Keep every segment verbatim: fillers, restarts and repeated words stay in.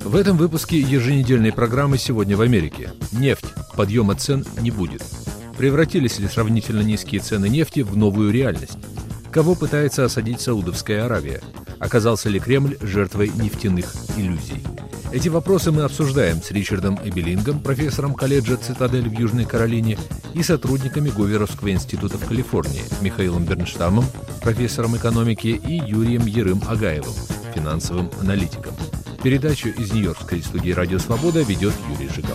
В этом выпуске еженедельной программы «Сегодня в Америке». Нефть. Подъема цен не будет. Превратились ли сравнительно низкие цены нефти в новую реальность? Кого пытается осадить Саудовская Аравия? Оказался ли Кремль жертвой нефтяных иллюзий? Эти вопросы мы обсуждаем с Ричардом Эбелингом, профессором колледжа «Цитадель» в Южной Каролине, и сотрудниками Говерловского института в Калифорнии Михаилом Бернштамом, профессором экономики, и Юрием Ярым-Агаевым, финансовым аналитиком. Передачу из Нью-Йоркской студии «Радио Свобода» ведет Юрий Жигал.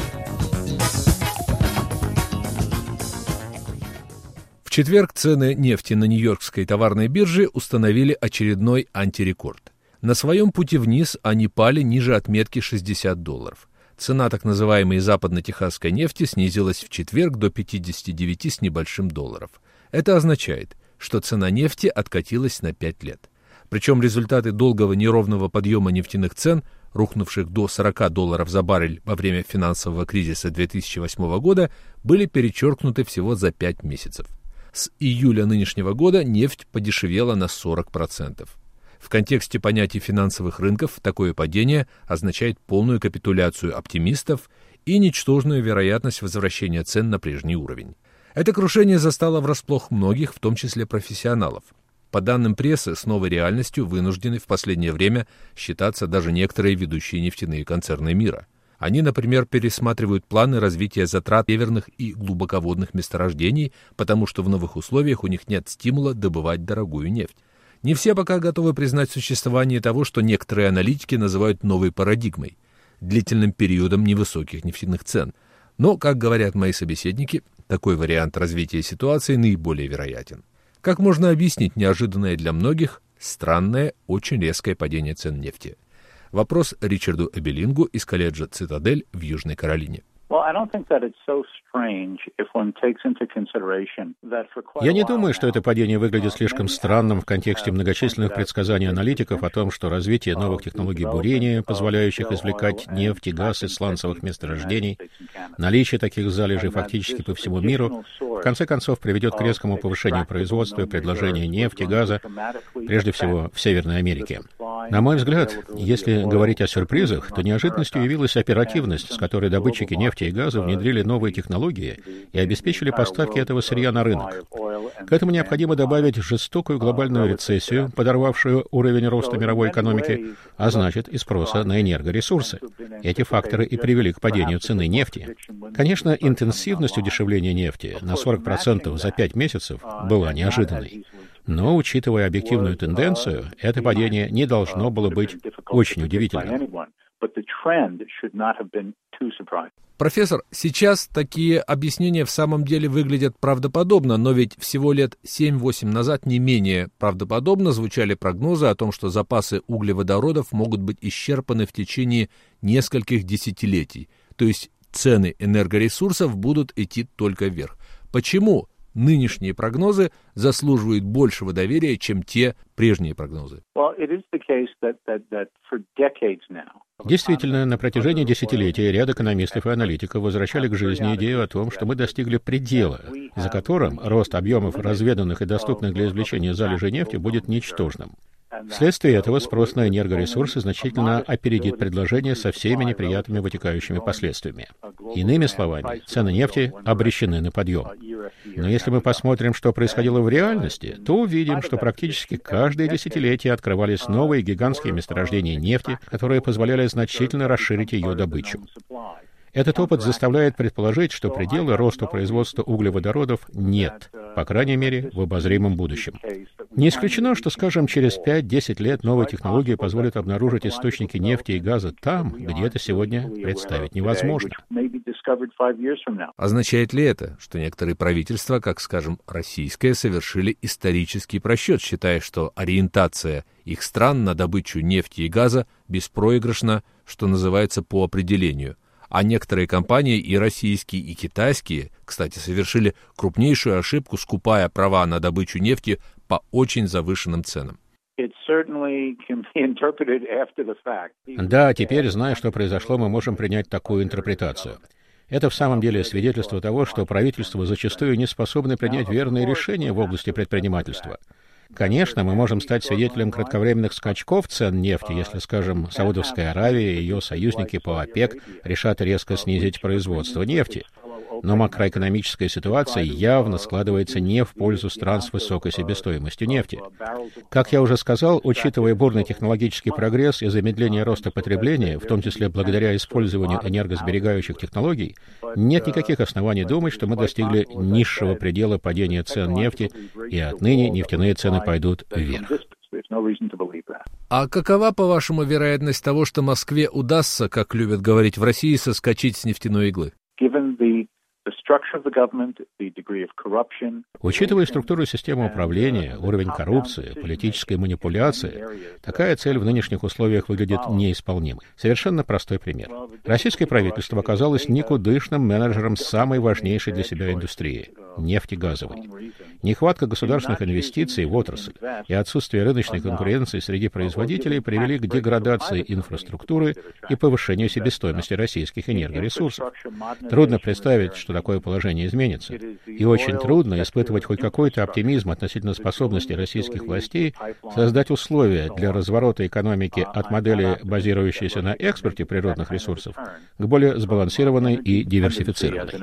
В четверг цены нефти на Нью-Йоркской товарной бирже установили очередной антирекорд. На своем пути вниз они пали ниже отметки шестьдесят долларов. Цена так называемой западно-техасской нефти снизилась в четверг до пятьдесят девять с небольшим долларов. Это означает, что цена нефти откатилась на пять лет. Причем результаты долгого неровного подъема нефтяных цен, рухнувших до сорок долларов за баррель во время финансового кризиса две тысячи восьмого года, были перечеркнуты всего за пять месяцев. С июля нынешнего года нефть подешевела на сорок процентов. В контексте понятий финансовых рынков такое падение означает полную капитуляцию оптимистов и ничтожную вероятность возвращения цен на прежний уровень. Это крушение застало врасплох многих, в том числе профессионалов. По данным прессы, с новой реальностью вынуждены в последнее время считаться даже некоторые ведущие нефтяные концерны мира. Они, например, пересматривают планы развития затрат северных и глубоководных месторождений, потому что в новых условиях у них нет стимула добывать дорогую нефть. Не все пока готовы признать существование того, что некоторые аналитики называют новой парадигмой, длительным периодом невысоких нефтяных цен. Но, как говорят мои собеседники, такой вариант развития ситуации наиболее вероятен. Как можно объяснить неожиданное для многих, странное, очень резкое падение цен нефти? Вопрос Ричарду Эбелингу из колледжа «Цитадель» в Южной Каролине. Я не думаю, что это падение выглядит слишком странным в контексте многочисленных предсказаний аналитиков о том, что развитие новых технологий бурения, позволяющих извлекать нефть и газ из сланцевых месторождений, наличие таких залежей фактически по всему миру, в конце концов приведет к резкому повышению производства и предложения нефти и газа, прежде всего в Северной Америке. На мой взгляд, если говорить о сюрпризах, то неожиданностью явилась оперативность, с которой добытчики нефти и газа внедрили новые технологии и обеспечили поставки этого сырья на рынок. К этому необходимо добавить жестокую глобальную рецессию, подорвавшую уровень роста мировой экономики, а значит и спроса на энергоресурсы. Эти факторы и привели к падению цены нефти. Конечно, интенсивность удешевления нефти на сорок процентов за пять месяцев была неожиданной. Но, учитывая объективную тенденцию, это падение не должно было быть очень удивительным. Профессор, сейчас такие объяснения в самом деле выглядят правдоподобно, но ведь всего лет семь-восемь назад не менее правдоподобно звучали прогнозы о том, что запасы углеводородов могут быть исчерпаны в течение нескольких десятилетий, то есть цены энергоресурсов будут идти только вверх. Почему нынешние прогнозы заслуживают большего доверия, чем те прежние прогнозы? Действительно, на протяжении десятилетий ряд экономистов и аналитиков возвращали к жизни идею о том, что мы достигли предела, за которым рост объемов разведанных и доступных для извлечения залежей нефти будет ничтожным. Вследствие этого спрос на энергоресурсы значительно опередит предложение со всеми неприятными вытекающими последствиями. Иными словами, цены нефти обречены на подъем. Но если мы посмотрим, что происходило в реальности, то увидим, что практически каждое десятилетие открывались новые гигантские месторождения нефти, которые позволяли значительно расширить ее добычу. Этот опыт заставляет предположить, что предела росту производства углеводородов нет, по крайней мере, в обозримом будущем. Не исключено, что, скажем, через пять-десять лет новые технологии позволят обнаружить источники нефти и газа там, где это сегодня представить невозможно. Означает ли это, что некоторые правительства, как, скажем, российское, совершили исторический просчет, считая, что ориентация их стран на добычу нефти и газа беспроигрышна, что называется, по определению? А некоторые компании, и российские, и китайские, кстати, совершили крупнейшую ошибку, скупая права на добычу нефти по очень завышенным ценам. Да, теперь, зная, что произошло, мы можем принять такую интерпретацию. Это в самом деле свидетельство того, что правительства зачастую не способны принять верные решения в области предпринимательства. Конечно, мы можем стать свидетелем кратковременных скачков цен нефти, если, скажем, Саудовская Аравия и ее союзники по ОПЕК решат резко снизить производство нефти. Но макроэкономическая ситуация явно складывается не в пользу стран с высокой себестоимостью нефти. Как я уже сказал, учитывая бурный технологический прогресс и замедление роста потребления, в том числе благодаря использованию энергосберегающих технологий, нет никаких оснований думать, что мы достигли низшего предела падения цен нефти, и отныне нефтяные цены пойдут вверх. А какова, по-вашему, вероятность того, что Москве удастся, как любят говорить в России, соскочить с нефтяной иглы? Учитывая структуру системы управления, уровень коррупции, политической манипуляции, такая цель в нынешних условиях выглядит неисполнимой. Совершенно простой пример. Российское правительство оказалось никудышным менеджером самой важнейшей для себя индустрии – нефтегазовой. Нехватка государственных инвестиций в отрасль и отсутствие рыночной конкуренции среди производителей привели к деградации инфраструктуры и повышению себестоимости российских энергоресурсов. Трудно представить, что такое положение изменится. И очень трудно испытывать хоть какой-то оптимизм относительно способности российских властей создать условия для разворота экономики от модели, базирующейся на экспорте природных ресурсов, к более сбалансированной и диверсифицированной.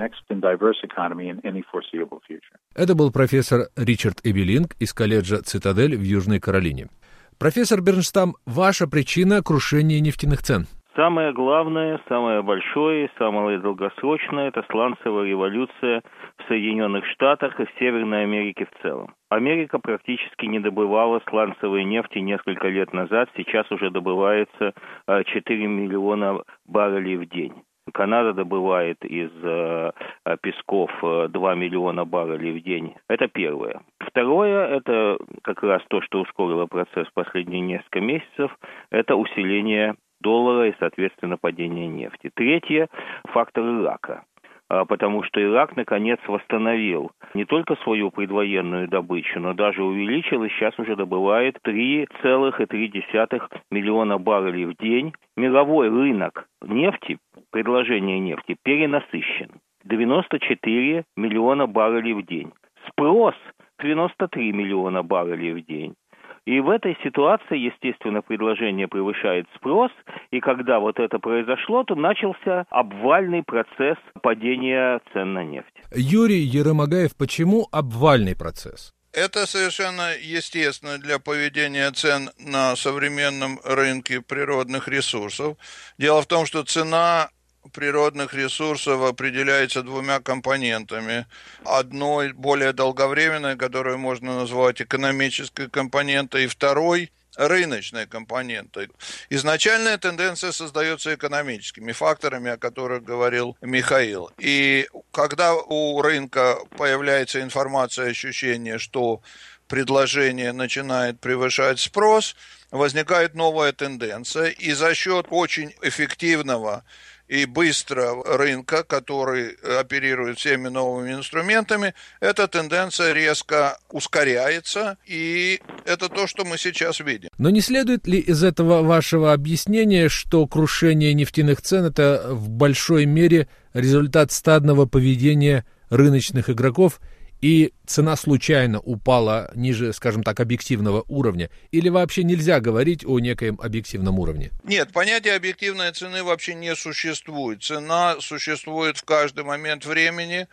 Это был профессор Ричард Эбелинг из колледжа «Цитадель» в Южной Каролине. Профессор Бернштам, ваша причина крушения нефтяных цен? Самое главное, самое большое, самое долгосрочное – это сланцевая революция в Соединенных Штатах и в Северной Америке в целом. Америка практически не добывала сланцевой нефти несколько лет назад, сейчас уже добывается четыре миллиона баррелей в день. Канада добывает из э, песков два миллиона баррелей в день. Это первое. Второе, это как раз то, что ускорило процесс в последние несколько месяцев, это усиление доллара и, соответственно, падение нефти. Третье, фактор Ирака. Потому что Ирак, наконец, восстановил не только свою предвоенную добычу, но даже увеличил и сейчас уже добывает три целых три десятых миллиона баррелей в день. Мировой рынок нефти, предложение нефти, перенасыщен. девяносто четыре миллиона баррелей в день. Спрос девяносто три миллиона баррелей в день. И в этой ситуации, естественно, предложение превышает спрос, и когда вот это произошло, то начался обвальный процесс падения цен на нефть. Юрий Еромагаев, почему обвальный процесс? Это совершенно естественно для поведения цен на современном рынке природных ресурсов. Дело в том, что цена природных ресурсов определяется двумя компонентами. Одной более долговременной, которую можно назвать экономической компонентой, и второй рыночной компонентой. Изначальная тенденция создается экономическими факторами, о которых говорил Михаил. И когда у рынка появляется информация, ощущение, что предложение начинает превышать спрос, возникает новая тенденция, и за счет очень эффективного и быстро рынка, который оперирует всеми новыми инструментами, эта тенденция резко ускоряется, и это то, что мы сейчас видим. Но не следует ли из этого вашего объяснения, что крушение нефтяных цен – это в большой мере результат стадного поведения рыночных игроков, и цена случайно упала ниже, скажем так, объективного уровня? Или вообще нельзя говорить о некоем объективном уровне? Нет, понятия объективной цены вообще не существует. Цена существует в каждый момент времени.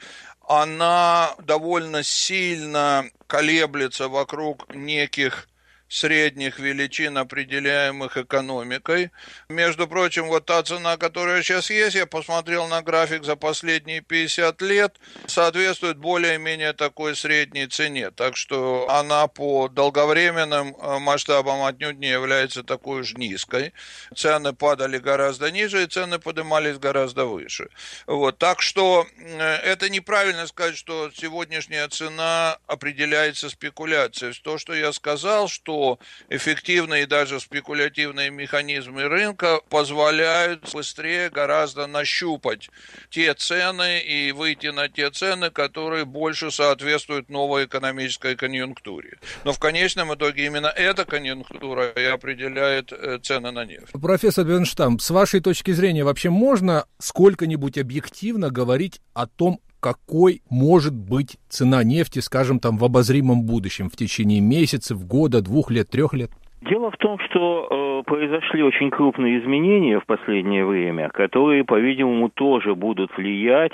Она довольно сильно колеблется вокруг неких средних величин, определяемых экономикой. Между прочим, вот та цена, которая сейчас есть, я посмотрел на график за последние пятьдесят лет, соответствует более-менее такой средней цене. Так что она по долговременным масштабам отнюдь не является такой уж низкой. Цены падали гораздо ниже, и цены поднимались гораздо выше. Вот. Так что это неправильно сказать, что сегодняшняя цена определяется спекуляцией. То, что я сказал, что эффективные и даже спекулятивные механизмы рынка позволяют быстрее гораздо нащупать те цены и выйти на те цены, которые больше соответствуют новой экономической конъюнктуре. Но в конечном итоге именно эта конъюнктура и определяет цены на нефть. Профессор Бернштам, с вашей точки зрения, вообще можно сколько-нибудь объективно говорить о том, какой может быть цена нефти, скажем, там, в обозримом будущем, в течение месяцев, года, двух лет, трех лет? Дело в том, что э, произошли очень крупные изменения в последнее время, которые, по-видимому, тоже будут влиять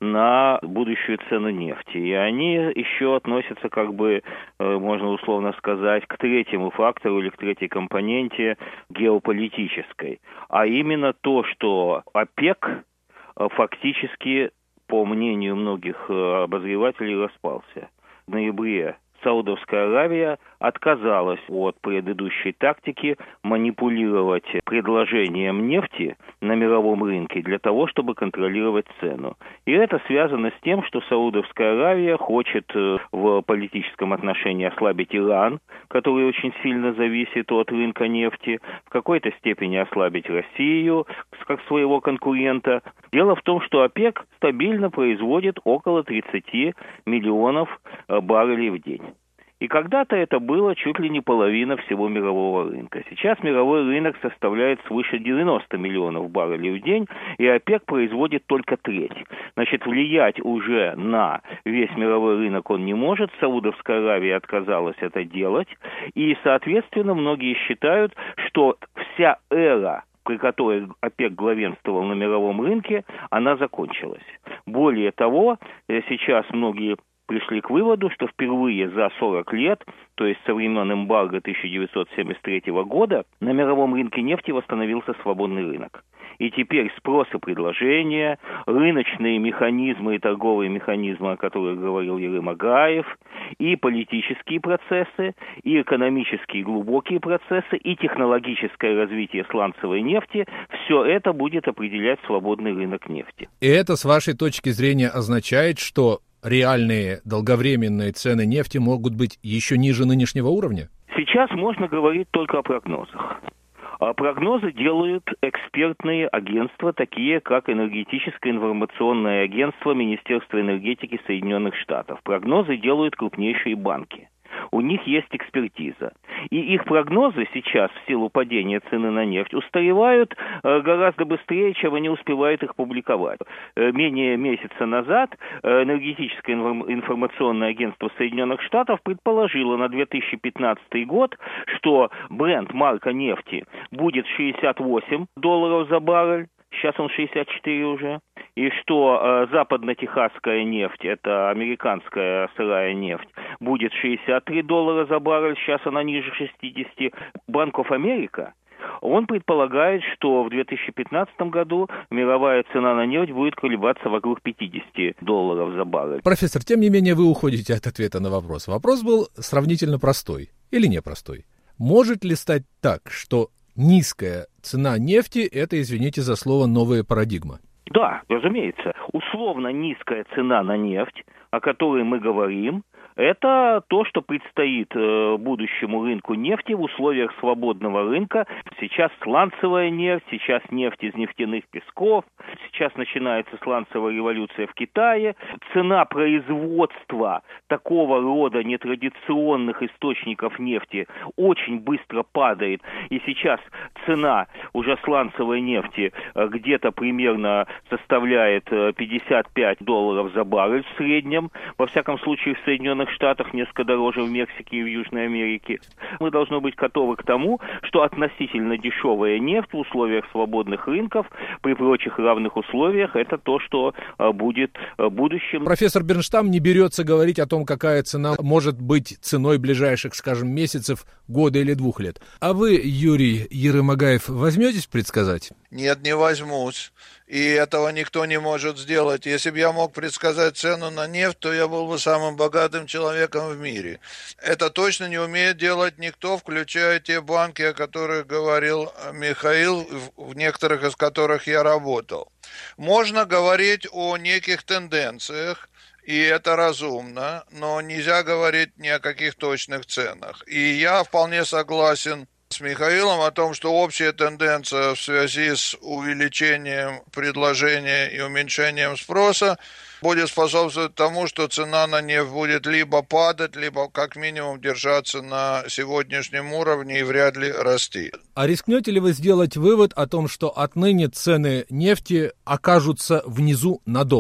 на будущую цену нефти. И они еще относятся, как бы, э, можно условно сказать, к третьему фактору или к третьей компоненте геополитической. А именно то, что ОПЕК э, фактически, по мнению многих э, обозревателей, распался. В ноябре Саудовская Аравия отказалась от предыдущей тактики манипулировать предложением нефти на мировом рынке для того, чтобы контролировать цену. И это связано с тем, что Саудовская Аравия хочет в политическом отношении ослабить Иран, который очень сильно зависит от рынка нефти, в какой-то степени ослабить Россию как своего конкурента. Дело в том, что ОПЕК стабильно производит около тридцать миллионов баррелей в день. И когда-то это было чуть ли не половина всего мирового рынка. Сейчас мировой рынок составляет свыше девяносто миллионов баррелей в день, и ОПЕК производит только треть. Значит, влиять уже на весь мировой рынок он не может. Саудовская Аравия отказалась это делать. И, соответственно, многие считают, что вся эра, при которой ОПЕК главенствовал на мировом рынке, она закончилась. Более того, сейчас многие пришли к выводу, что впервые за сорок лет, то есть со времен эмбарго тысяча девятьсот семьдесят третьего года, на мировом рынке нефти восстановился свободный рынок. И теперь спрос и предложение, рыночные механизмы и торговые механизмы, о которых говорил Ерым Агаев, и политические процессы, и экономические глубокие процессы, и технологическое развитие сланцевой нефти, все это будет определять свободный рынок нефти. И это, с вашей точки зрения, означает, что реальные долговременные цены нефти могут быть еще ниже нынешнего уровня? Сейчас можно говорить только о прогнозах. А прогнозы делают экспертные агентства, такие как Энергетическое информационное агентство Министерства энергетики Соединенных Штатов. Прогнозы делают крупнейшие банки. У них есть экспертиза. И их прогнозы сейчас, в силу падения цены на нефть, устаревают э, гораздо быстрее, чем они успевают их публиковать. Э, менее месяца назад э, Энергетическое информационное агентство Соединенных Штатов предположило на две тысячи пятнадцатый год, что бренд марка нефти будет шестьдесят восемь долларов за баррель, сейчас он шестьдесят четыре уже, и что э, западно-техасская нефть, это американская сырая нефть, будет шестьдесят три доллара за баррель, сейчас она ниже шестьдесят. Bank of America, он предполагает, что в две тысячи пятнадцатом году мировая цена на нефть будет колебаться вокруг пятьдесят долларов за баррель. Профессор, тем не менее вы уходите от ответа на вопрос. Вопрос был сравнительно простой или непростой. Может ли стать так, что низкая цена нефти – это, извините за слово, новая парадигма? Да, разумеется. Условно низкая цена на нефть, о которой мы говорим, это то, что предстоит э, будущему рынку нефти в условиях свободного рынка. Сейчас сланцевая нефть, сейчас нефть из нефтяных песков, сейчас начинается сланцевая революция в Китае. Цена производства такого рода нетрадиционных источников нефти очень быстро падает. И сейчас цена уже сланцевой нефти э, где-то примерно составляет э, пятьдесят пять долларов за баррель в среднем. Во всяком случае, в Соединенных Штатах несколько дороже в Мексике и в Южной Америке. Мы должны быть готовы к тому, что относительно дешевая нефть в условиях свободных рынков, при прочих равных условиях, это то, что а, будет а, будущим. Профессор Бернштам не берется говорить о том, какая цена может быть ценой ближайших, скажем, месяцев, года или двух лет. А вы, Юрий Ерым Агаев, возьметесь предсказать? Нет, не возьмусь. И этого никто не может сделать. Если бы я мог предсказать цену на нефть, то я был бы самым богатым человеком в мире. Это точно не умеет делать никто, включая те банки, о которых говорил Михаил, в некоторых из которых я работал. Можно говорить о неких тенденциях, и это разумно, но нельзя говорить ни о каких точных ценах. И я вполне согласен с Михаилом о том, что общая тенденция в связи с увеличением предложения и уменьшением спроса будет способствовать тому, что цена на нефть будет либо падать, либо как минимум держаться на сегодняшнем уровне и вряд ли расти. А рискнете ли вы сделать вывод о том, что отныне цены нефти окажутся внизу надолго?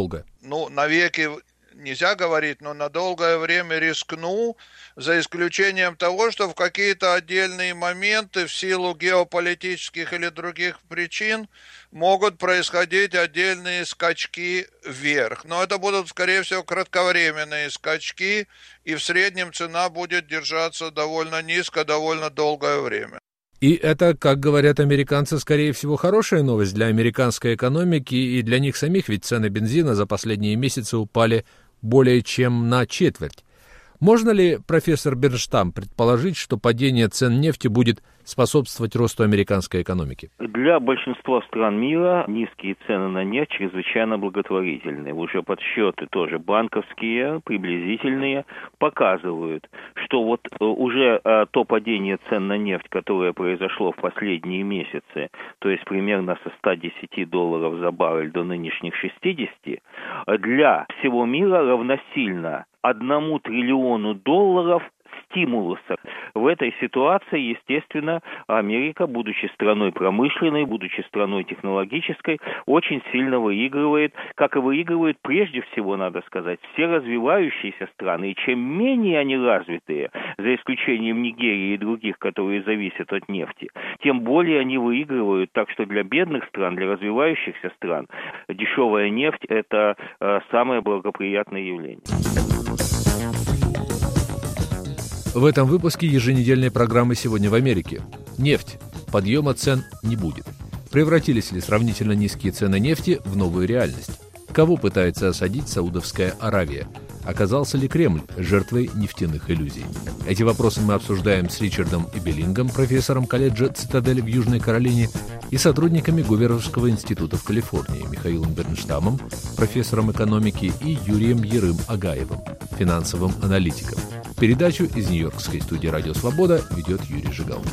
ну, навеки нельзя говорить, но на долгое время рискну, за исключением того, что в какие-то отдельные моменты в силу геополитических или других причин могут происходить отдельные скачки вверх. Но это будут, скорее всего, кратковременные скачки, и в среднем цена будет держаться довольно низко, довольно долгое время. И это, как говорят американцы, скорее всего, хорошая новость для американской экономики и для них самих, ведь цены бензина за последние месяцы упали более чем на четверть. Можно ли, профессор Бернштам, предположить, что падение цен нефти будет способствовать росту американской экономики? Для большинства стран мира низкие цены на нефть чрезвычайно благотворительны. Уже подсчеты тоже банковские, приблизительные, показывают, что вот уже то падение цен на нефть, которое произошло в последние месяцы, то есть примерно со ста десяти долларов за баррель до нынешних шестидесяти, для всего мира равносильно одному триллиону долларов стимулуса. В этой ситуации, естественно, Америка, будучи страной промышленной, будучи страной технологической, очень сильно выигрывает, как и выигрывает прежде всего, надо сказать, все развивающиеся страны. И чем менее они развитые, за исключением Нигерии и других, которые зависят от нефти, тем более они выигрывают. Так что для бедных стран, для развивающихся стран, дешевая нефть – это э, самое благоприятное явление. В этом выпуске еженедельной программы «Сегодня в Америке». Нефть. Подъема цен не будет. Превратились ли сравнительно низкие цены нефти в новую реальность? Кого пытается осадить Саудовская Аравия? Оказался ли Кремль жертвой нефтяных иллюзий? Эти вопросы мы обсуждаем с Ричардом Эбелингом, профессором колледжа «Цитадель» в Южной Каролине, и сотрудниками Гуверовского института в Калифорнии Михаилом Бернштамом, профессором экономики, и Юрием Ерым-Агаевым, финансовым аналитиком. Передачу из Нью-Йоркской студии «Радио Свобода» ведет Юрий Жигалкин.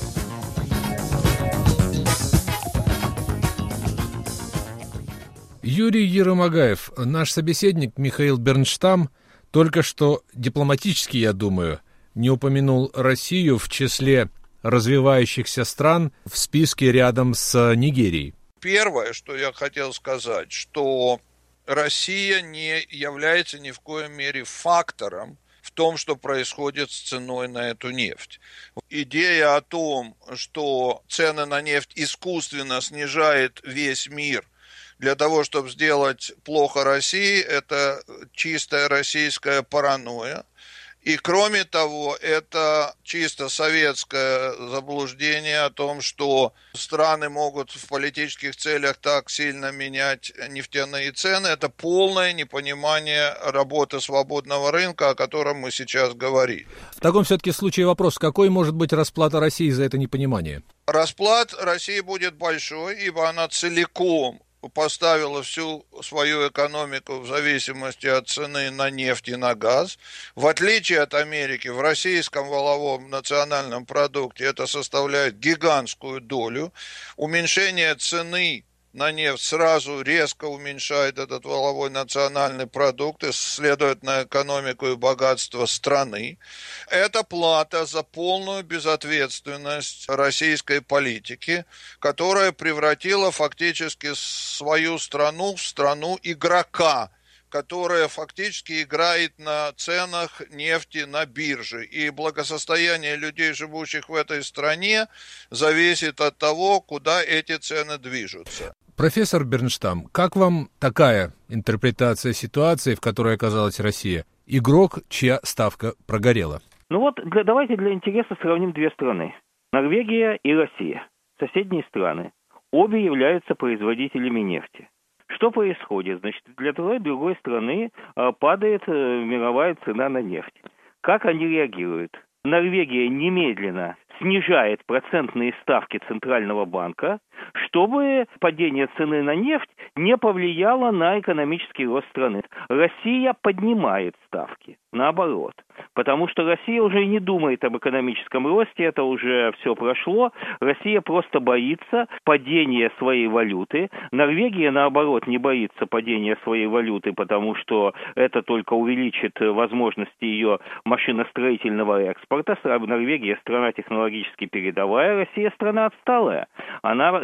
Юрий Ерым-Агаев, наш собеседник Михаил Бернштам, только что дипломатически, я думаю, не упомянул Россию в числе развивающихся стран в списке рядом с Нигерией. Первое, что я хотел сказать, что Россия не является ни в коей мере фактором в том, что происходит с ценой на эту нефть. Идея о том, что цены на нефть искусственно снижает весь мир для того, чтобы сделать плохо России, это чистая российская паранойя. И кроме того, это чисто советское заблуждение о том, что страны могут в политических целях так сильно менять нефтяные цены. Это полное непонимание работы свободного рынка, о котором мы сейчас говорим. В таком все-таки случае вопрос, какой может быть расплата России за это непонимание? Расплат России будет большой, ибо она целиком поставила всю свою экономику в зависимости от цены на нефть и на газ. В отличие от Америки, в российском валовом национальном продукте это составляет гигантскую долю. Уменьшение цены на нефть сразу резко уменьшает этот валовой национальный продукт и следует на экономику и богатство страны. Это плата за полную безответственность российской политики, которая превратила фактически свою страну в страну игрока, которая фактически играет на ценах нефти на бирже. И благосостояние людей, живущих в этой стране, зависит от того, куда эти цены движутся. Профессор Бернштам, как вам такая интерпретация ситуации, в которой оказалась Россия? Игрок, чья ставка прогорела. Ну вот, для, давайте для интереса сравним две страны. Норвегия и Россия. Соседние страны. Обе являются производителями нефти. Что происходит? Значит, для той и другой страны а, падает а, мировая цена на нефть. Как они реагируют? Норвегия немедленно снижает процентные ставки Центрального банка, чтобы падение цены на нефть не повлияло на экономический рост страны. Россия поднимает ставки, наоборот. Потому что Россия уже не думает об экономическом росте, это уже все прошло. Россия просто боится падения своей валюты. Норвегия, наоборот, не боится падения своей валюты, потому что это только увеличит возможности ее машиностроительного экспорта. Норвегия страна технологически передовая, Россия страна отсталая. Она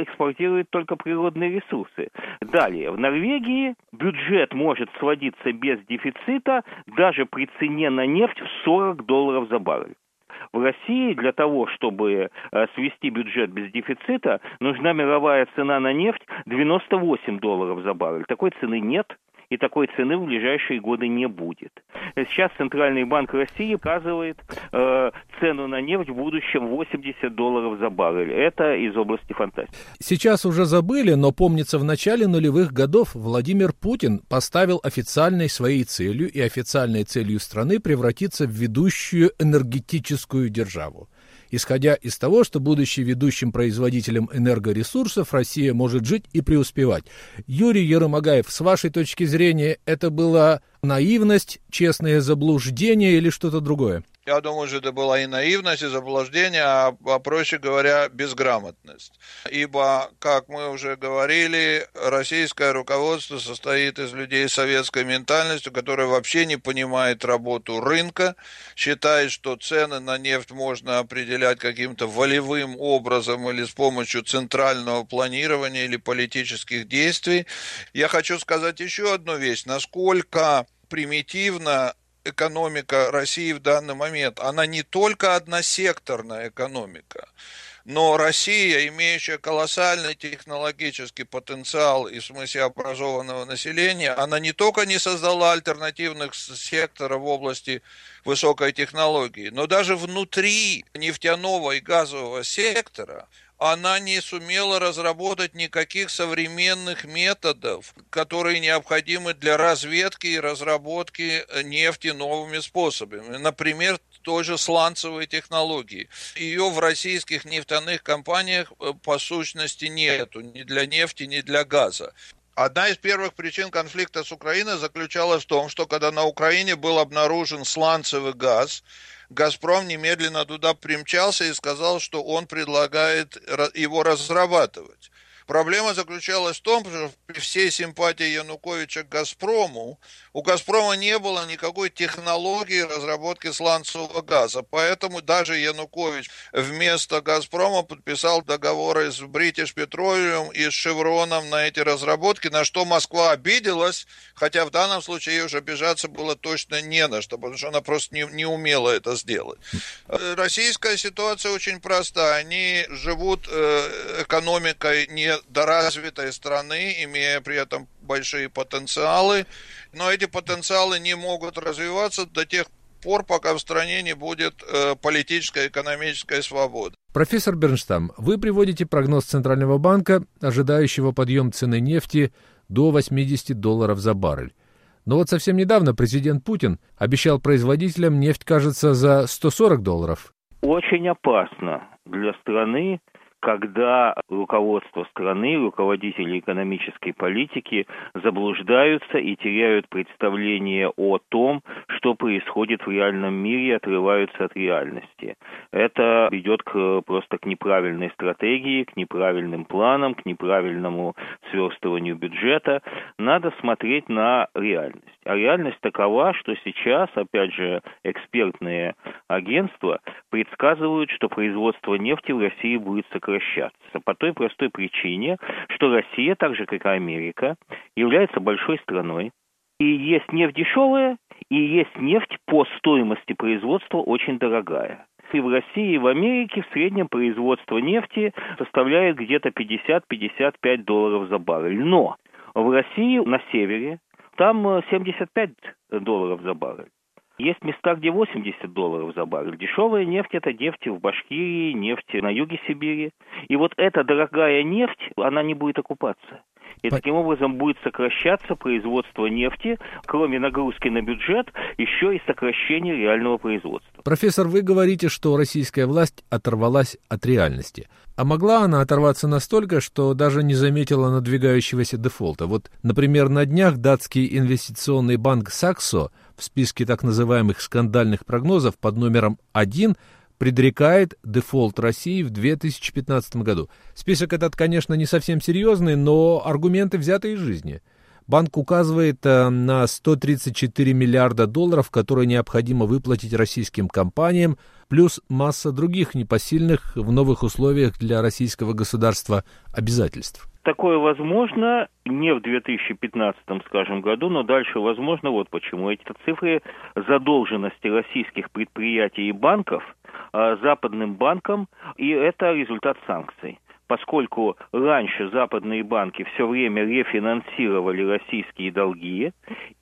экспортирует только природные ресурсы. Далее, в Норвегии бюджет может сводиться без дефицита даже при цене на нефть в сорок долларов за баррель. В России для того, чтобы э, свести бюджет без дефицита, нужна мировая цена на нефть девяносто восемь долларов за баррель. Такой цены нет, и такой цены в ближайшие годы не будет. Сейчас Центральный банк России указывает э, цену на нефть в будущем восемьдесят долларов за баррель. Это из области фантастики. Сейчас уже забыли, но помнится, в начале нулевых годов Владимир Путин поставил официальной своей целью и официальной целью страны превратиться в ведущую энергетическую державу. Исходя из того, что, будучи ведущим производителем энергоресурсов, Россия может жить и преуспевать. Юрий Ермогаев, с вашей точки зрения, это была наивность, честное заблуждение или что-то другое? Я думаю, что это была и наивность, и заблуждение, а, а проще говоря, безграмотность. Ибо, как мы уже говорили, российское руководство состоит из людей с советской ментальностью, которая вообще не понимает работу рынка, считает, что цены на нефть можно определять каким-то волевым образом или с помощью центрального планирования или политических действий. Я хочу сказать еще одну вещь. Насколько примитивно экономика России в данный момент, она не только односекторная экономика, но Россия, имеющая колоссальный технологический потенциал и в смысле образованного населения, она не только не создала альтернативных секторов в области высокой технологии, но даже внутри нефтяного и газового сектора она не сумела разработать никаких современных методов, которые необходимы для разведки и разработки нефти новыми способами. Например, той же сланцевой технологии. Ее в российских нефтяных компаниях по сущности нету ни для нефти, ни для газа. Одна из первых причин конфликта с Украиной заключалась в том, что когда на Украине был обнаружен сланцевый газ, «Газпром» немедленно туда примчался и сказал, что он предлагает его разрабатывать. Проблема заключалась в том, что при всей симпатии Януковича к «Газпрому», у «Газпрома» не было никакой технологии разработки сланцевого газа. Поэтому даже Янукович вместо «Газпрома» подписал договоры с British Petroleum и с «Шевроном» на эти разработки, на что Москва обиделась, хотя в данном случае ей уже обижаться было точно не на что, потому что она просто не, не умела это сделать. Российская ситуация очень простая. Они живут экономикой не доразвитой страны, имея при этом большие потенциалы, но эти потенциалы не могут развиваться до тех пор, пока в стране не будет э, политической и экономической свободы. Профессор Бернштам, вы приводите прогноз Центрального банка, ожидающего подъем цены нефти до восемьдесят долларов за баррель. Но вот совсем недавно президент Путин обещал производителям нефть, кажется, за сто сорок долларов. Очень опасно для страны, когда руководство страны, руководители экономической политики заблуждаются и теряют представление о том, что происходит в реальном мире, и отрываются от реальности. Это ведет к, просто к неправильной стратегии, к неправильным планам, к неправильному сверстыванию бюджета. Надо смотреть на реальность. А реальность такова, что сейчас, опять же, экспертные агентства предсказывают, что производство нефти в России будет сокращаться. По той простой причине, что Россия, так же как и Америка, является большой страной, и есть нефть дешевая, и есть нефть по стоимости производства очень дорогая. И в России, и в Америке в среднем производство нефти составляет где-то пятьдесят - пятьдесят пять долларов за баррель. Но в России на севере там семьдесят пять долларов за баррель. Есть места, где восемьдесят долларов за баррель. Дешевая нефть – это нефть в Башкирии, нефть на юге Сибири. И вот эта дорогая нефть, она не будет окупаться. И таким образом будет сокращаться производство нефти, кроме нагрузки на бюджет, еще и сокращение реального производства. Профессор, вы говорите, что российская власть оторвалась от реальности. А могла она оторваться настолько, что даже не заметила надвигающегося дефолта? Вот, например, на днях датский инвестиционный банк Саксо в списке так называемых скандальных прогнозов под номером один предрекает дефолт России в две тысячи пятнадцатом году. Список этот, конечно, не совсем серьезный, но аргументы взяты из жизни. банк указывает на сто тридцать четыре миллиарда долларов, которые необходимо выплатить российским компаниям, плюс масса других непосильных в новых условиях для российского государства обязательств. Такое возможно не в две тысячи пятнадцатом, скажем, году, но дальше возможно вот почему. Эти цифры задолженности российских предприятий и банков э, западным банкам, и это результат санкций. Поскольку раньше западные банки все время рефинансировали российские долги,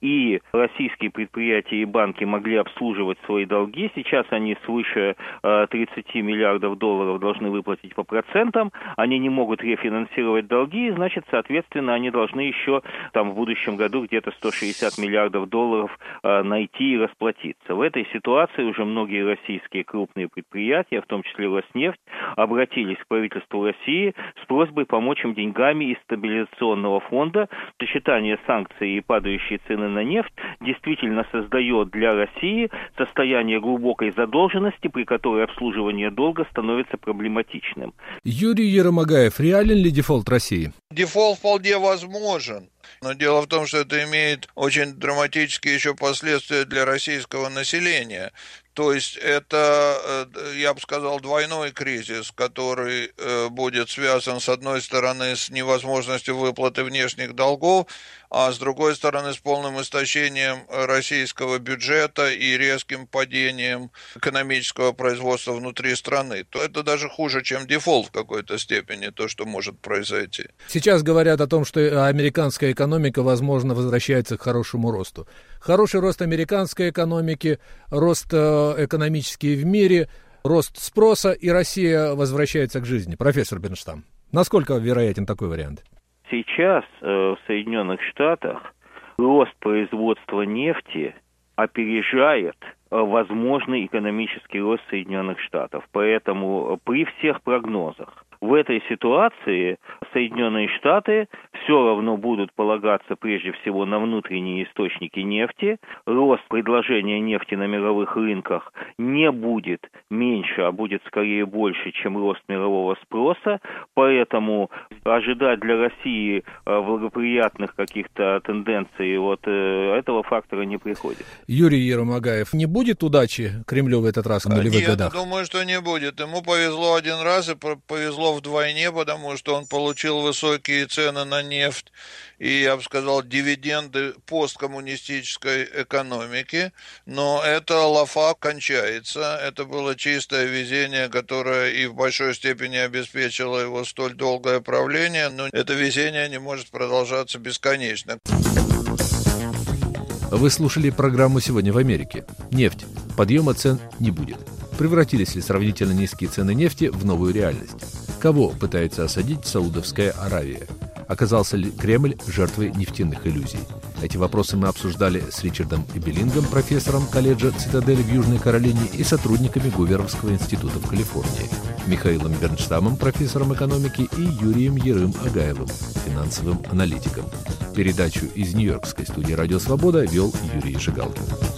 и российские предприятия и банки могли обслуживать свои долги, сейчас они свыше э, тридцать миллиардов долларов должны выплатить по процентам, они не могут рефинансировать долги, и, значит, соответственно, они должны еще там в будущем году где-то сто шестьдесят миллиардов долларов э, найти и расплатиться. В этой ситуации уже многие российские крупные предприятия, в том числе Роснефть, обратились к правительству России с просьбой помочь им деньгами из стабилизационного фонда. Сочетание санкций и падающие цены на нефть действительно создает для России состояние глубокой задолженности, при которой обслуживание долга становится проблематичным. Юрий Еромагаев, реален ли дефолт России? Дефолт вполне возможен. Но дело в том, что это имеет очень драматические еще последствия для российского населения. То есть это, я бы сказал, двойной кризис, который будет связан, с одной стороны, с невозможностью выплаты внешних долгов, а с другой стороны, с полным истощением российского бюджета и резким падением экономического производства внутри страны. То это даже хуже, чем дефолт в какой-то степени, то, что может произойти. Сейчас говорят о том, что американская экономика, возможно, возвращается к хорошему росту. Хороший рост американской экономики, рост экономический в мире, рост спроса, и Россия возвращается к жизни. Профессор Бернштам, насколько вероятен такой вариант? Сейчас э, в Соединенных Штатах рост производства нефти опережает э, возможный экономический рост Соединенных Штатов. Поэтому при всех прогнозах в этой ситуации Соединенные Штаты все равно будут полагаться прежде всего на внутренние источники нефти. Рост предложения нефти на мировых рынках не будет меньше, а будет скорее больше, чем рост мирового спроса. Поэтому ожидать для России благоприятных каких-то тенденций вот этого фактора не приходится. Юрий Еромагаев, не будет удачи Кремлю в этот раз в нулевых Нет, годах? Нет, думаю, что не будет. Ему повезло один раз и повезло вдвойне, потому что он получил высокие цены на нефть и, я бы сказал, дивиденды посткоммунистической экономики, но эта лафа кончается. Это было чистое везение, которое и в большой степени обеспечило его столь долгое правление, но это везение не может продолжаться бесконечно. Вы слушали программу «Сегодня в Америке». Нефть. Подъема цен не будет. Превратились ли сравнительно низкие цены нефти в новую реальность? Кого пытается осадить Саудовская Аравия? Оказался ли Кремль жертвой нефтяных иллюзий? Эти вопросы мы обсуждали с Ричардом Эбелингом, профессором колледжа «Цитадель» в Южной Каролине, и сотрудниками Гуверовского института в Калифорнии, Михаилом Бернштамом, профессором экономики, и Юрием Ерым-Агаевым, финансовым аналитиком. Передачу из Нью-Йоркской студии «Радио Свобода» вел Юрий Жигалкин.